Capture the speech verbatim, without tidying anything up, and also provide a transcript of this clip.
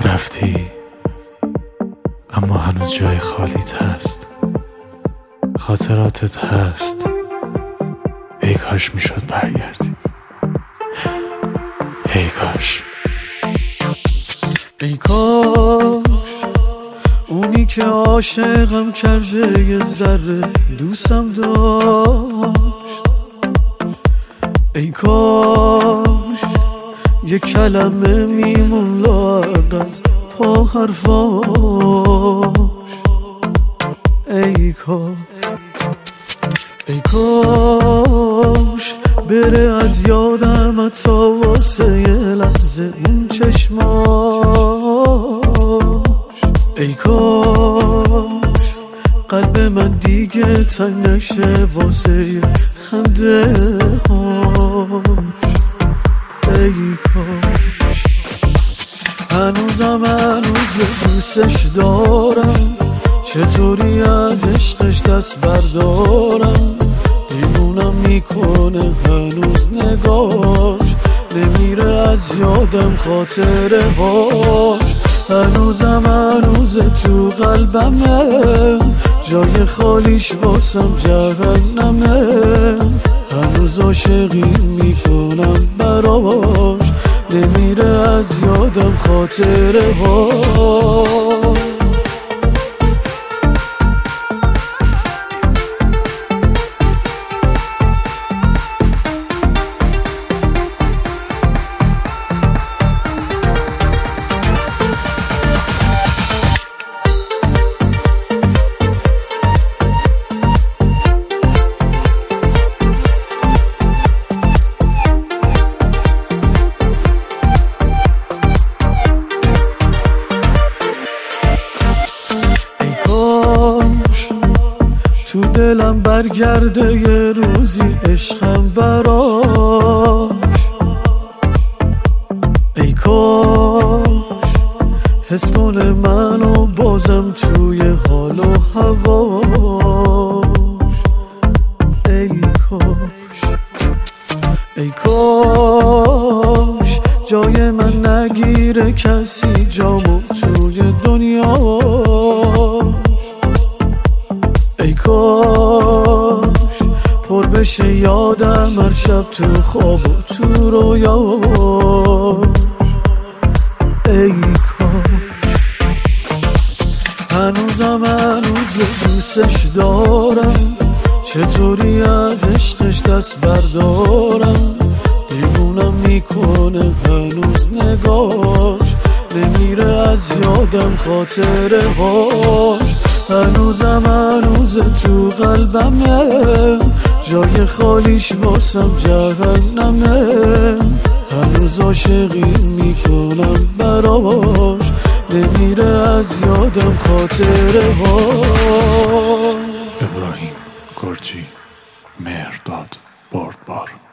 رفتی اما هنوز جای خالیت هست، خاطراتت هست. ای کاش میشد برگردی، ای کاش ای کاش اونی که عاشقم کرده یه ذره دوستم داشت. ای کاش یه کلمه میمون لااقل پا حرفاش. ای کاش ای کاش بره از یادم تا واسه یه لحظه اون چشماش. ای کاش قلب من دیگه تنگ نشه واسه یه خنده هاش. ای کاش هنوزم هنوز دوستش دارم، چطوری از عشقش دست بردارم. دیوونم میکنه هنوز نگاش، نمیره از یادم خاطره هاش. هنوزم هنوز تو قلبمه، جای خالیش واسم جهنمه. هنوز عاشقی میکنم براش، نمیره از یادم خاطره هاش. تو دلم برگرده یه روزی عشقم براش. ای کاش حس کنه منو بازم توی حال و هواش. ای کاش ای کاش جای من نگیره کسی جامو توی دنیا. ای کاش پر بشه یادم هر شب تو خواب و تو رویاش. ای کاش هنوزم هنوز دوستش دارم، چطوری از عشقش دست بردارم. دیوونم میکنه هنوز نگاش، نمیره از یادم خاطره هاش. هنوزم هنوز تو قلبمه، جای خالیش واسم جهنمه. هنوز عاشقی میکنم براش، نمیره از یادم خاطره هاش. ابراهیم گرجی، مهرداد بردبار.